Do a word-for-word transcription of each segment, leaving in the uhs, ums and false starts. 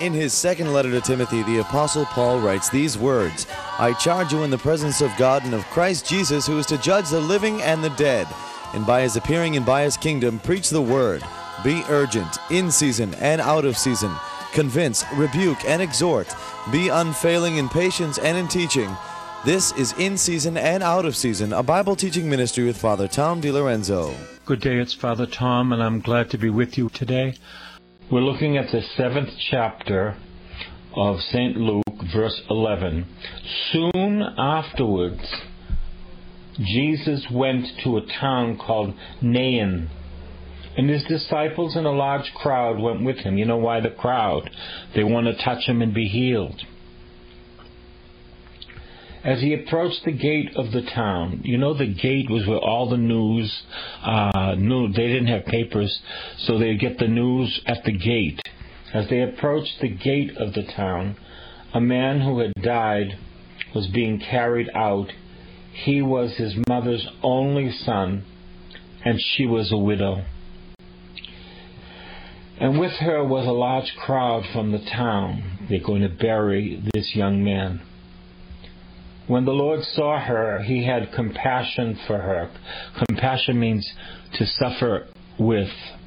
In his second letter to Timothy, the Apostle Paul writes these words, "I charge you in the presence of God and of Christ Jesus, who is to judge the living and the dead, and by his appearing and by his kingdom, preach the word. Be urgent, in season and out of season. Convince, rebuke, and exhort. Be unfailing in patience and in teaching." This is In Season and Out of Season, a Bible teaching ministry with Father Tom DiLorenzo. Good day, it's Father Tom, and I'm glad to be with you today. We're looking at the seventh chapter of Saint Luke, verse eleven. Soon afterwards, Jesus went to a town called Nain, and his disciples and a large crowd went with him. You know why the crowd? They want to touch him and be healed. As he approached the gate of the town, you know the gate was where all the news, uh, news, they didn't have papers, so they'd get the news at the gate. As they approached the gate of the town, a man who had died was being carried out. He was his mother's only son, and she was a widow. And with her was a large crowd from the town. They're going to bury this young man. When the Lord saw her, he had compassion for her. Compassion means to suffer with.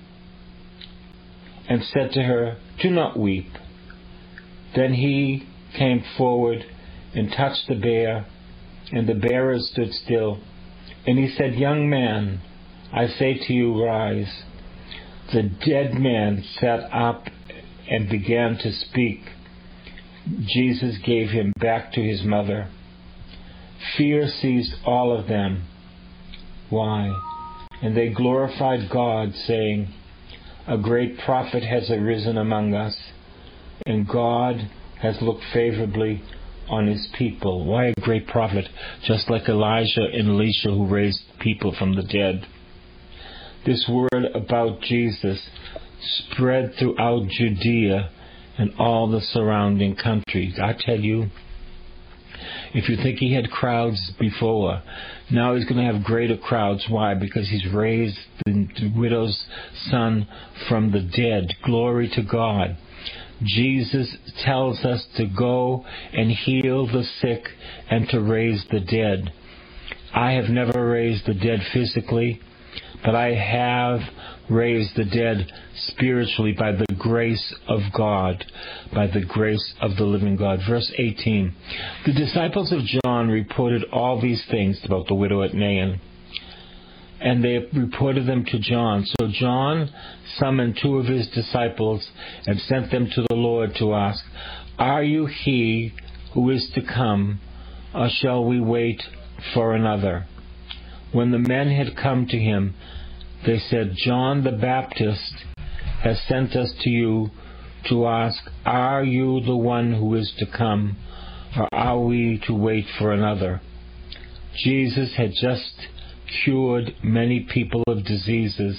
And said to her, "Do not weep." Then he came forward and touched the bier, and the bearer stood still. And he said, "Young man, I say to you, rise." The dead man sat up and began to speak. Jesus gave him back to his mother. Fear seized all of them. Why? And they glorified God, saying, "A great prophet has arisen among us, and God has looked favorably on his people." Why a great prophet? Just like Elijah and Elisha, who raised people from the dead. This word about Jesus spread throughout Judea and all the surrounding countries. I tell you, if you think he had crowds before, now he's going to have greater crowds. Why? Because he's raised the widow's son from the dead. Glory to God. Jesus tells us to go and heal the sick and to raise the dead. I have never raised the dead physically, but I have raised the dead spiritually by the grace of God, by the grace of the living God. Verse eighteen. The disciples of John reported all these things about the widow at Nain, and they reported them to John. So John summoned two of his disciples and sent them to the Lord to ask, "Are you he who is to come, or shall we wait for another?" When the men had come to him, they said, "John the Baptist has sent us to you to ask, are you the one who is to come, or are we to wait for another?" Jesus had just cured many people of diseases,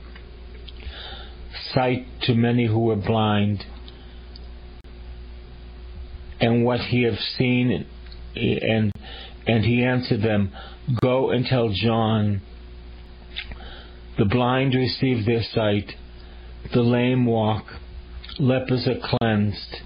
sight to many who were blind, and what he had seen, and and he answered them, "Go and tell John, the blind receive their sight, the lame walk, lepers are cleansed,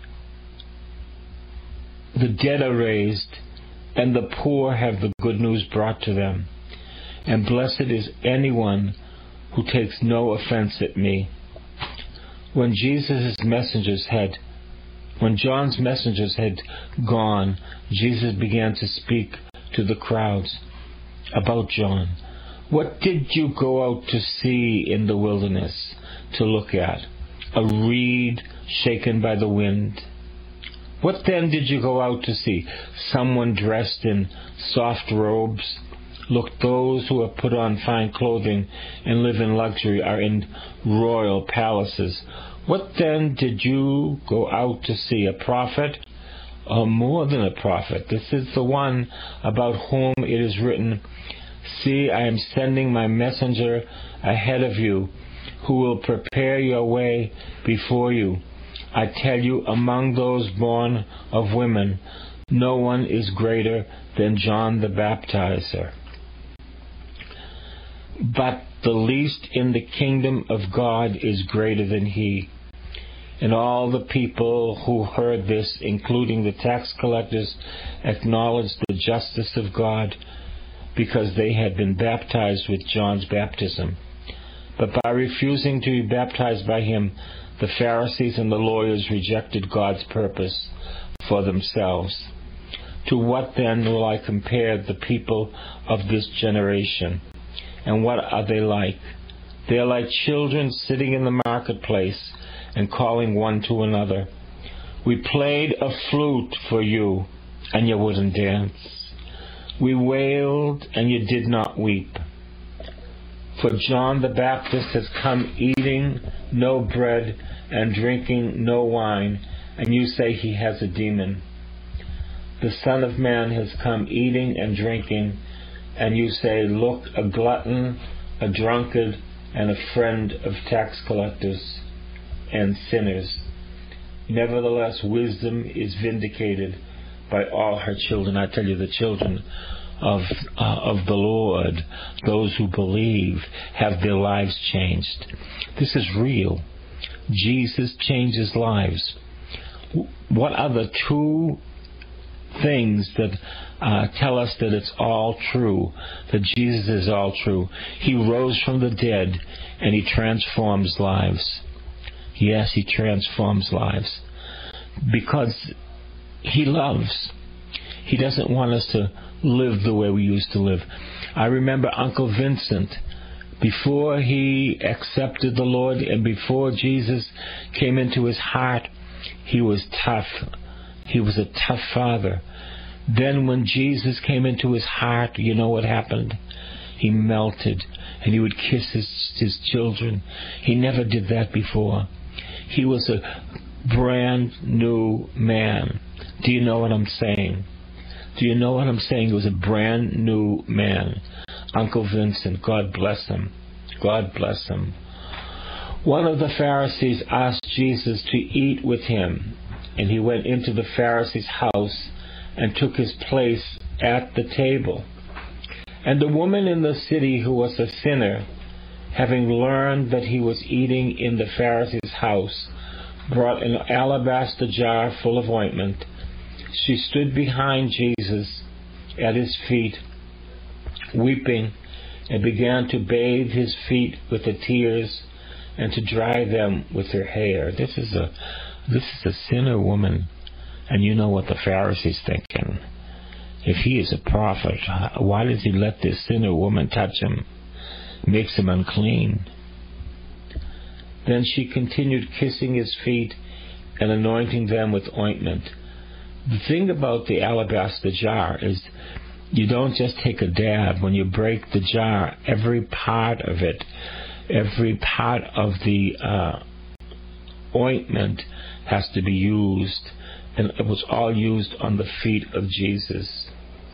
the dead are raised, and the poor have the good news brought to them. And blessed is anyone who takes no offense at me." When Jesus' messengers had, when John's messengers had gone, Jesus began to speak to the crowds about John. "What did you go out to see in the wilderness, to look at? A reed shaken by the wind? What then did you go out to see? Someone dressed in soft robes? Look, those who have put on fine clothing and live in luxury are in royal palaces. What then did you go out to see? A prophet? Or more than a prophet? This is the one about whom it is written, 'See, I am sending my messenger ahead of you, who will prepare your way before you. I tell you, among those born of women, no one is greater than John the Baptizer. But the least in the kingdom of God is greater than he. And all the people who heard this, including the tax collectors, acknowledged the justice of God because they had been baptized with John's baptism. But by refusing to be baptized by him, the Pharisees and the lawyers rejected God's purpose for themselves. To what then will I compare the people of this generation? And what are they like? They are like children sitting in the marketplace and calling one to another. We played a flute for you, and you wouldn't dance. We wailed, and you did not weep. For John the Baptist has come eating no bread and drinking no wine, and you say he has a demon. The Son of Man has come eating and drinking, and you say, look, a glutton, a drunkard, and a friend of tax collectors and sinners. Nevertheless, wisdom is vindicated by all her children. I tell you, the children of uh, of the Lord, those who believe, have their lives changed. This is real. Jesus changes lives. What are the two things that uh, tell us that it's all true, that Jesus is all true? He rose from the dead, and he transforms lives. Yes, he transforms lives because he loves. He doesn't want us to live the way we used to live. I remember Uncle Vincent, before he accepted the Lord and before Jesus came into his heart, he was tough. He was a tough father. Then when Jesus came into his heart, you know what happened? He melted, and he would kiss his, his children. He never did that before. He was a brand new man. Do you know what I'm saying? Do you know what I'm saying? He was a brand new man. Uncle Vincent, God bless him. God bless him. One of the Pharisees asked Jesus to eat with him, and he went into the Pharisee's house and took his place at the table. And the woman in the city who was a sinner, having learned that he was eating in the Pharisee's house, brought an alabaster jar full of ointment. She stood behind Jesus at his feet, weeping, and began to bathe his feet with the tears and to dry them with her hair. This is a this is a sinner woman, and you know what the Pharisee's thinking. If he is a prophet, why does he let this sinner woman touch him? Makes him unclean. Then she continued kissing his feet and anointing them with ointment. The thing about the alabaster jar is you don't just take a dab. When you break the jar, every part of it, every part of the uh, ointment has to be used. And it was all used on the feet of Jesus.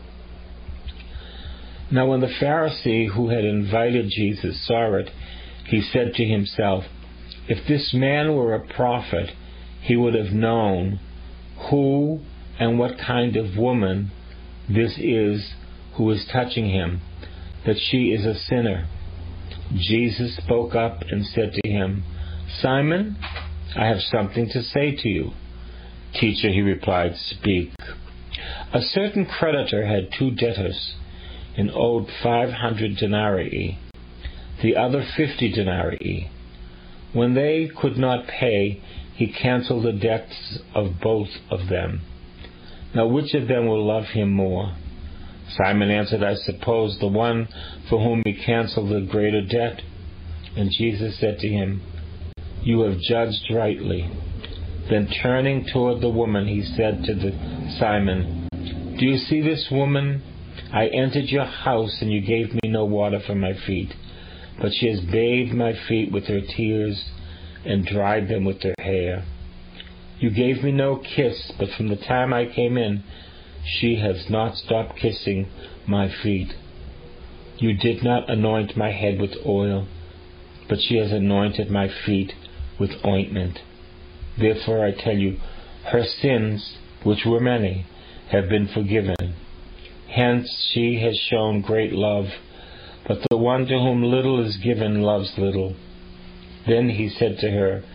Now when the Pharisee who had invited Jesus saw it, he said to himself, if this man were a prophet, he would have known who and what kind of woman this is who is touching him, that she is a sinner. Jesus spoke up and said to him, Simon, I have something to say to you. Teacher, he replied, speak. A certain creditor had two debtors and owed five hundred denarii, the other fifty denarii. When they could not pay, he canceled the debts of both of them. Now which of them will love him more? Simon answered, I suppose the one for whom he canceled the greater debt. And Jesus said to him, you have judged rightly. Then turning toward the woman, he said to the Simon, do you see this woman? I entered your house, and you gave me no water for my feet, but she has bathed my feet with her tears and dried them with her hair. You gave me no kiss, but from the time I came in, she has not stopped kissing my feet. You did not anoint my head with oil, but she has anointed my feet with ointment. Therefore I tell you, her sins, which were many, have been forgiven. Hence she has shown great love, but the one to whom little is given loves little. Then he said to her,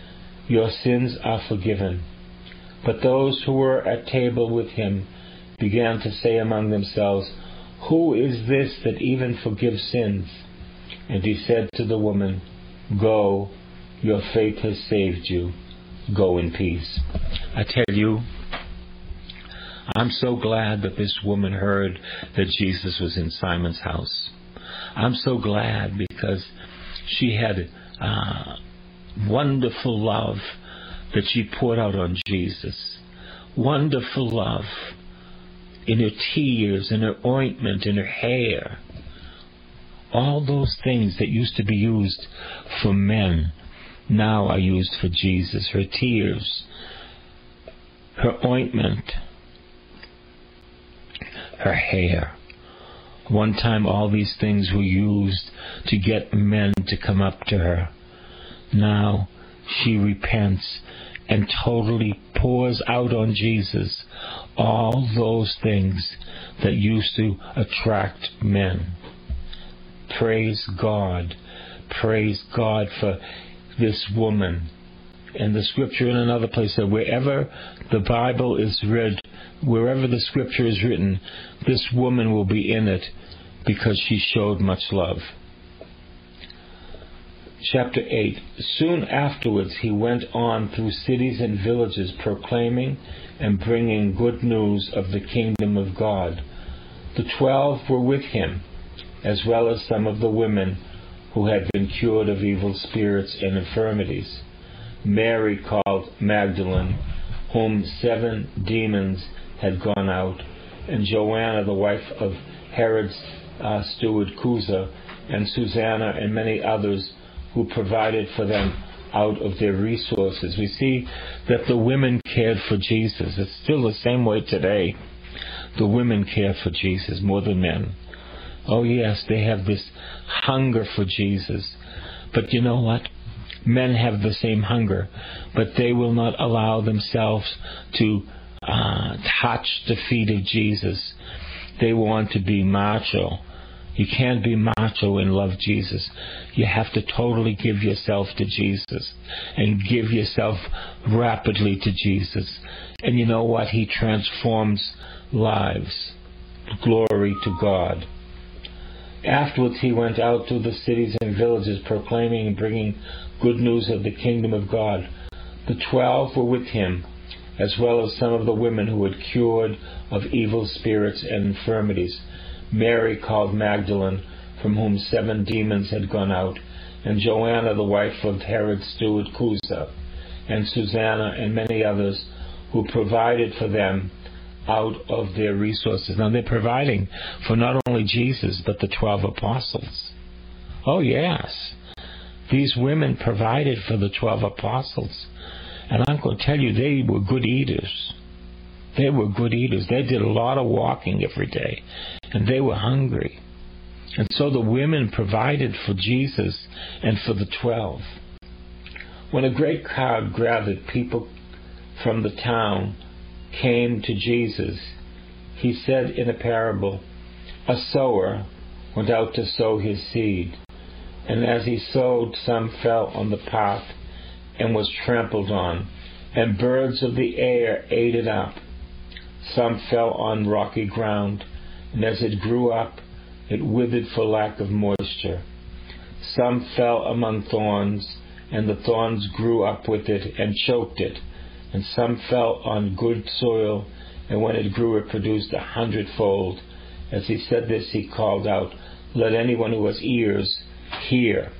your sins are forgiven." But those who were at table with him began to say among themselves, "Who is this that even forgives sins?" And he said to the woman, "Go, your faith has saved you. Go in peace." I tell you, I'm so glad that this woman heard that Jesus was in Simon's house. I'm so glad because she had uh, wonderful love that she poured out on Jesus. Wonderful love in her tears, in her ointment, in her hair. All those things that used to be used for men now are used for Jesus. Her tears, her ointment, her hair. One time all these things were used to get men to come up to her. Now she repents and totally pours out on Jesus all those things that used to attract men. Praise God. Praise God for this woman. And the scripture in another place said, wherever the Bible is read, wherever the scripture is written, this woman will be in it because she showed much love. Chapter eight. Soon afterwards he went on through cities and villages, proclaiming and bringing good news of the kingdom of God. The twelve were with him, as well as some of the women who had been cured of evil spirits and infirmities. Mary called Magdalene, whom seven demons had gone out, and Joanna, the wife of Herod's uh, steward Chuza, and Susanna, and many others who provided for them out of their resources. We see that the women cared for Jesus. It's still the same way today. The women care for Jesus more than men. Oh yes, they have this hunger for Jesus. But you know what? Men have the same hunger, but they will not allow themselves to uh, touch the feet of Jesus. They want to be macho. You can't be macho and love Jesus. You have to totally give yourself to Jesus and give yourself rapidly to Jesus. And you know what? He transforms lives. Glory to God. Afterwards he went out to the cities and villages, proclaiming and bringing good news of the kingdom of God. The twelve were with him, as well as some of the women who had cured of evil spirits and infirmities. Mary called Magdalene, from whom seven demons had gone out, and Joanna, the wife of Herod's steward Chuza, and Susanna, and many others who provided for them out of their resources. Now they're providing for not only Jesus, but the twelve apostles. Oh yes, these women provided for the twelve apostles. And I'm going to tell you, they were good eaters. They were good eaters. They did a lot of walking every day. And they were hungry. And so the women provided for Jesus and for the twelve. When a great crowd gathered, people from the town came to Jesus. He said in a parable, a sower went out to sow his seed. And as he sowed, some fell on the path and was trampled on, and birds of the air ate it up. Some fell on rocky ground, and as it grew up, it withered for lack of moisture. Some fell among thorns, and the thorns grew up with it and choked it. And some fell on good soil, and when it grew, it produced a hundredfold. As he said this, he called out, "Let anyone who has ears hear."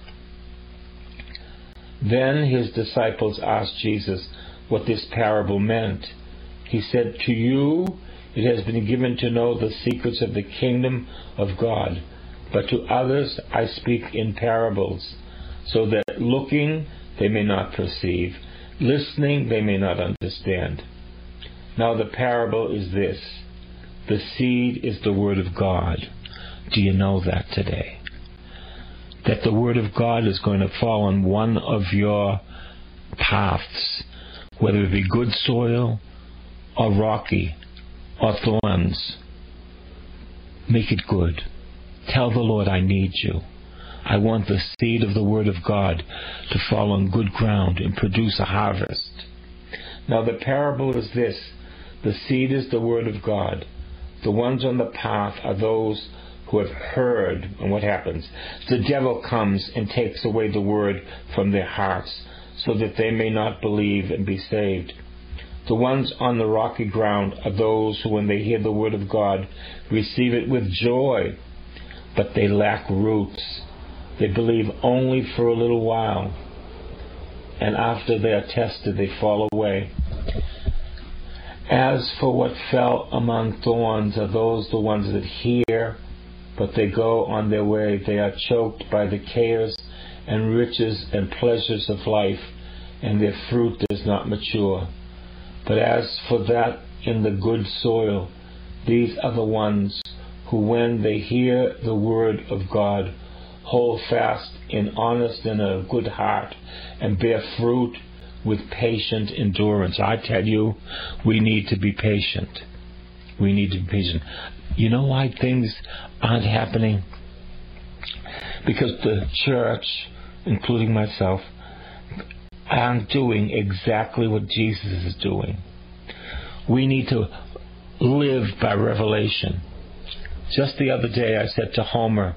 Then his disciples asked Jesus what this parable meant. He said, "To you it has been given to know the secrets of the kingdom of God, but to others I speak in parables, so that looking they may not perceive, listening they may not understand." Now the parable is this: the seed is the word of God. Do you know that today? That the word of God is going to fall on one of your paths, whether it be good soil or rocky or thorns. Make it good. Tell the Lord, I need you. I want the seed of the Word of God to fall on good ground and produce a harvest. Now the parable is this. The seed is the Word of God. The ones on the path are those who have heard. And what happens? The devil comes and takes away the Word from their hearts, so that they may not believe and be saved. The ones on the rocky ground are those who, when they hear the Word of God, receive it with joy, but they lack roots. They believe only for a little while, and after they are tested, they fall away. As for what fell among thorns are those the ones that hear, but they go on their way. They are choked by the cares and riches and pleasures of life, and their fruit does not mature. But as for that in the good soil, these are the ones who, when they hear the word of God, hold fast in honest and a good heart, and bear fruit with patient endurance. I tell you, we need to be patient. We need to be patient. You know why things aren't happening? Because the church, including myself, aren't doing exactly what Jesus is doing. We need to live by revelation. Just the other day I said to Homer,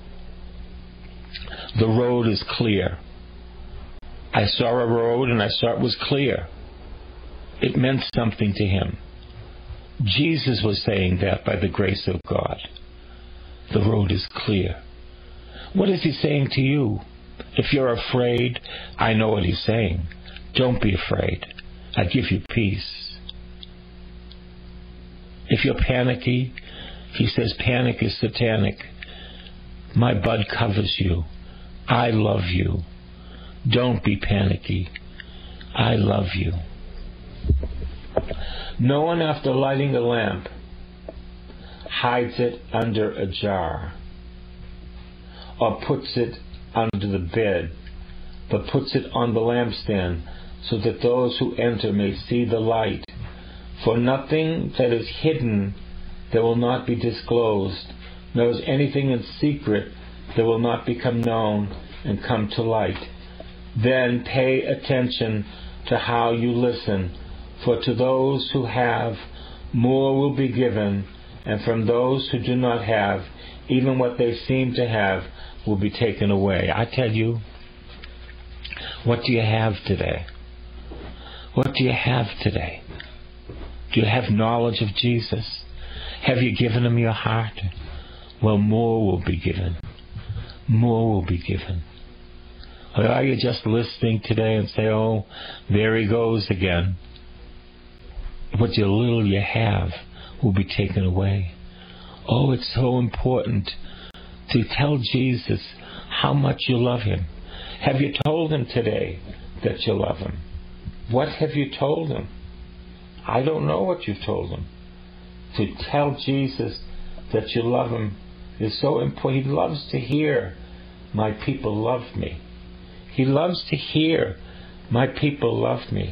the road is clear. I saw a road and I saw it was clear. It meant something to him. Jesus was saying that by the grace of God. The road is clear. What is he saying to you? If you're afraid, I know what he's saying. Don't be afraid. I give you peace. If you're panicky, he says panic is satanic. My bud covers you. I love you. Don't be panicky. I love you. No one, after lighting a lamp, hides it under a jar or puts it under the bed, but puts it on the lampstand, so that those who enter may see the light. For nothing that is hidden that will not be disclosed, nor is anything in secret that will not become known and come to light. Then pay attention to how you listen, for to those who have, more will be given, and from those who do not have, even what they seem to have will be taken away. I tell you, what do you have today? What do you have today? Do you have knowledge of Jesus? Have you given him your heart? Well, more will be given. More will be given. Or are you just listening today and say, oh, there he goes again? What your little you have will be taken away. Oh, it's so important to tell Jesus how much you love him. Have you told him today that you love him? What have you told him? I don't know what you've told him. To tell Jesus that you love him is so important. He loves to hear, my people love me. He loves to hear, my people love me.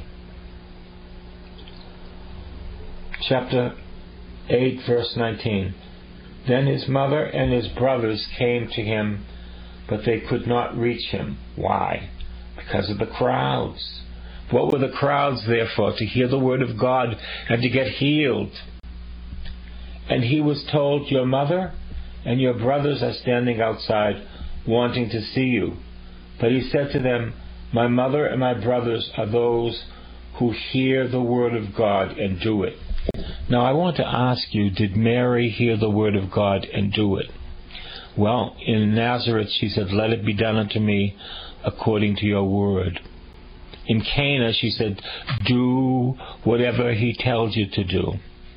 Chapter eight, verse nineteen. Then his mother and his brothers came to him, but they could not reach him. Why? Because of the crowds. What were the crowds there for? To hear the word of God and to get healed. And he was told, your mother and your brothers are standing outside wanting to see you. But he said to them, my mother and my brothers are those who hear the word of God and do it. Now I want to ask you, did Mary hear the word of God and do it? Well, in Nazareth she said, let it be done unto me according to your word. In Cana she said, do whatever he tells you to do.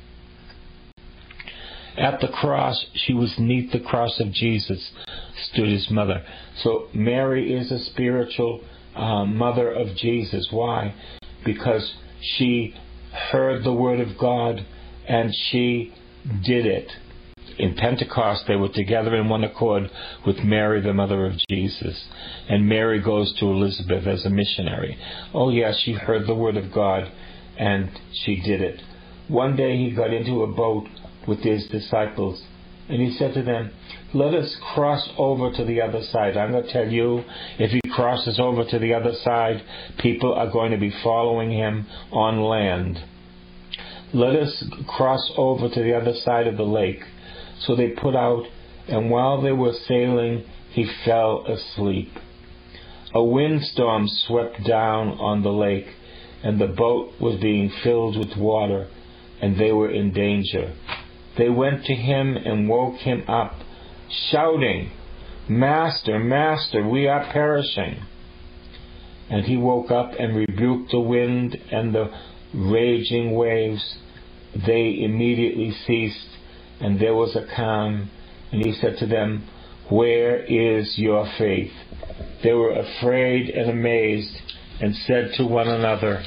At the cross, she was neath the cross of Jesus, stood his mother. So Mary is a spiritual uh, mother of Jesus. Why? Because she heard the word of God and she did it. In Pentecost, they were together in one accord with Mary, the mother of Jesus. And Mary goes to Elizabeth as a missionary. Oh yes, she heard the word of God and she did it. One day he got into a boat with his disciples And he said to them, let us cross over to the other side. I'm going to tell you, if he crosses over to the other side, people are going to be following him on land. Let us cross over to the other side of the lake. So they put out, and while they were sailing, he fell asleep. A windstorm swept down on the lake, and the boat was being filled with water, and they were in danger. They went to him and woke him up, shouting, Master, Master, we are perishing. And he woke up and rebuked the wind and the raging waves. They immediately ceased, and there was a calm. And he said to them, where is your faith? They were afraid and amazed, and said to one another,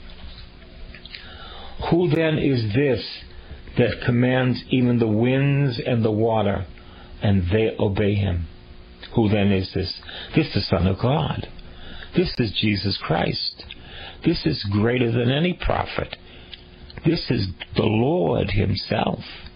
who then is this that commands even the winds and the water, and they obey him? Who then is this? This is the Son of God. This is Jesus Christ. This is greater than any prophet. This is the Lord himself.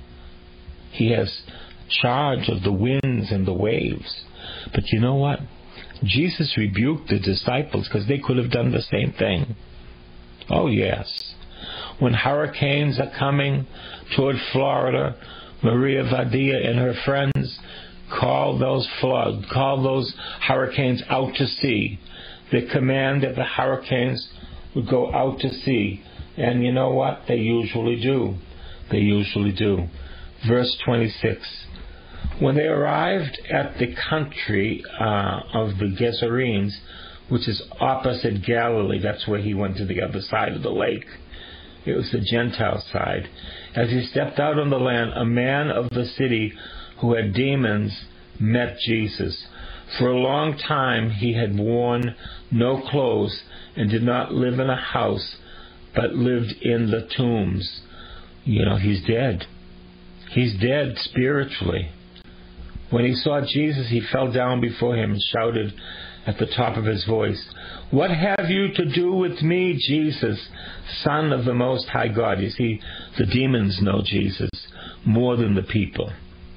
He has charge of the winds and the waves. But you know what? Jesus rebuked the disciples because they could have done the same thing. Oh yes. When hurricanes are coming toward Florida, Maria Vadia and her friends called those floods, called those hurricanes out to sea. They command that the hurricanes would go out to sea. And you know what? They usually do. They usually do. Verse twenty-six. When they arrived at the country uh, of the Gerasenes, which is opposite Galilee, that's where he went to the other side of the lake. It was the Gentile side. As he stepped out on the land, a man of the city who had demons met Jesus. For a long time he had worn no clothes and did not live in a house, but lived in the tombs. You know, he's dead. He's dead spiritually. When he saw Jesus, he fell down before him and shouted at the top of his voice, what have you to do with me, Jesus, Son of the Most High God? You see, the demons know Jesus more than the people.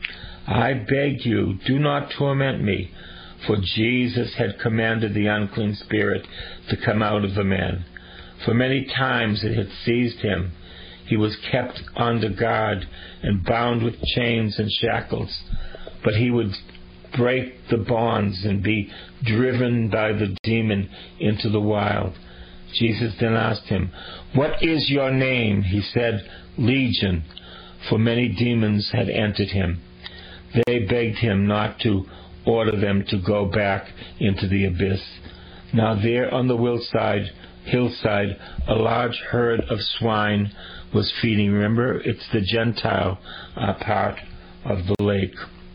I beg you, do not torment me. For Jesus had commanded the unclean spirit to come out of the man. For many times it had seized him. He was kept under guard and bound with chains and shackles. But he would break the bonds and be driven by the demon into the wild. Jesus then asked him, what is your name? He said, Legion, for many demons had entered him. They begged him not to order them to go back into the abyss. Now there on the hillside, hillside, a large herd of swine was feeding. Remember, it's the Gentile uh, part of the lake.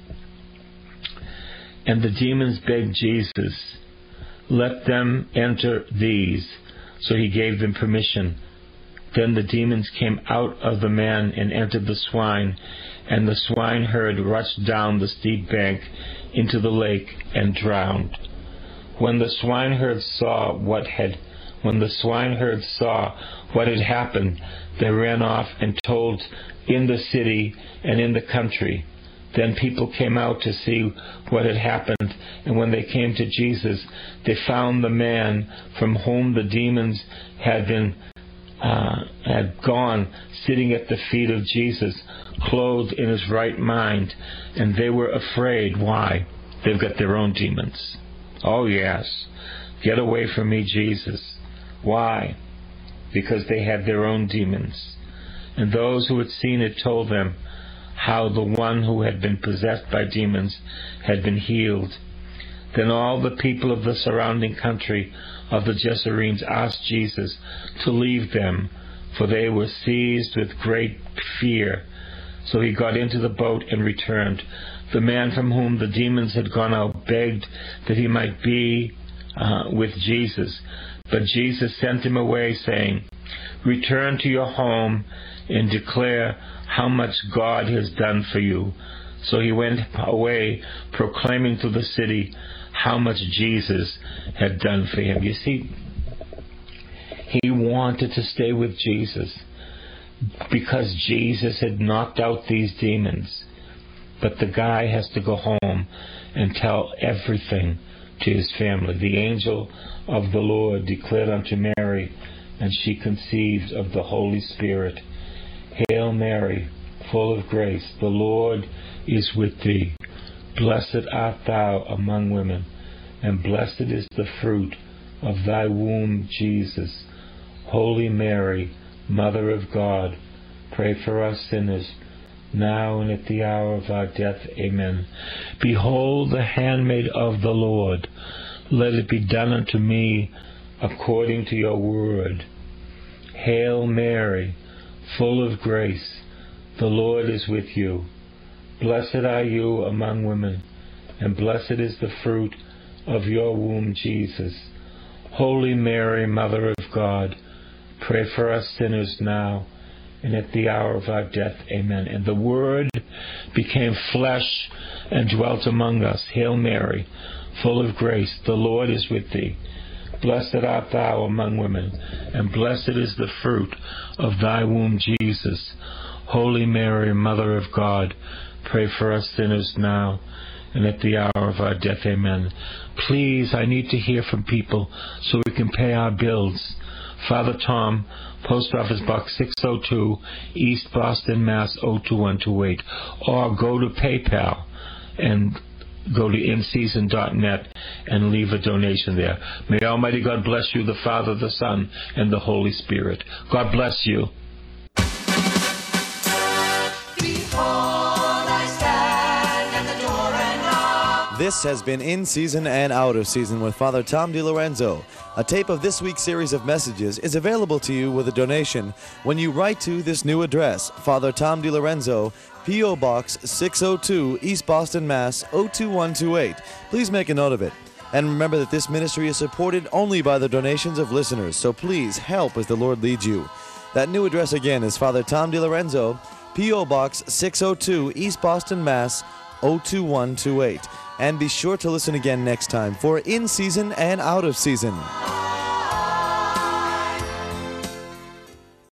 And the demons begged Jesus, let them enter these. So he gave them permission. Then the demons came out of the man and entered the swine, and the swineherd rushed down the steep bank into the lake and drowned. When the swineherd saw what had when the swineherd saw what had happened, they ran off and told in the city and in the country. Then people came out to see what had happened, and when they came to Jesus, they found the man from whom the demons had been uh, had gone, sitting at the feet of Jesus, clothed in his right mind, and they were afraid. Why? They've got their own demons. Oh yes, get away from me, Jesus. Why? Because they had their own demons. And those who had seen it told them how the one who had been possessed by demons had been healed. Then all the people of the surrounding country of the Gerasenes asked Jesus to leave them, for they were seized with great fear. So he got into the boat and returned. The man from whom the demons had gone out begged that he might be uh, with Jesus. But Jesus sent him away, saying, return to your home and declare how much God has done for you. So he went away, proclaiming to the city how much Jesus had done for him. You see, he wanted to stay with Jesus because Jesus had knocked out these demons. but the guy has to go home and tell everything to his family. The angel of the Lord declared unto Mary, and she conceived of the Holy Spirit. Hail Mary, full of grace, the Lord is with thee. Blessed art thou among women, and blessed is the fruit of thy womb, Jesus. Holy Mary, Mother of God, pray for us sinners, now and at the hour of our death. Amen. Behold the handmaid of the Lord. Let it be done unto me according to your word. Hail Mary, full of grace, the Lord is with you. Blessed are you among women, and blessed is the fruit of your womb, Jesus. Holy Mary, Mother of God, pray for us sinners now and at the hour of our death. Amen. And the Word became flesh and dwelt among us. Hail Mary, full of grace, the Lord is with thee. Blessed art thou among women, and blessed is the fruit of thy womb, Jesus. Holy Mary, Mother of God, pray for us sinners now and at the hour of our death. Amen. Please, I need to hear from people so we can pay our bills. Father Tom, Post Office Box six oh two, East Boston, Mass. oh two one two eight. Or go to PayPal and go to in season dot net and leave a donation there. May Almighty God bless you, the Father, the Son, and the Holy Spirit. God bless you. This has been In Season and Out of Season with Father Tom DiLorenzo. A tape of this week's series of messages is available to you with a donation when you write to this new address, Father Tom DiLorenzo, P O Box six oh two, East Boston, Mass. oh two one two eight. Please make a note of it. And remember that this ministry is supported only by the donations of listeners, so please help as the Lord leads you. That new address again is Father Tom DiLorenzo, P O Box six oh two, East Boston, Mass. oh two one two eight. And be sure to listen again next time for In Season and Out of Season.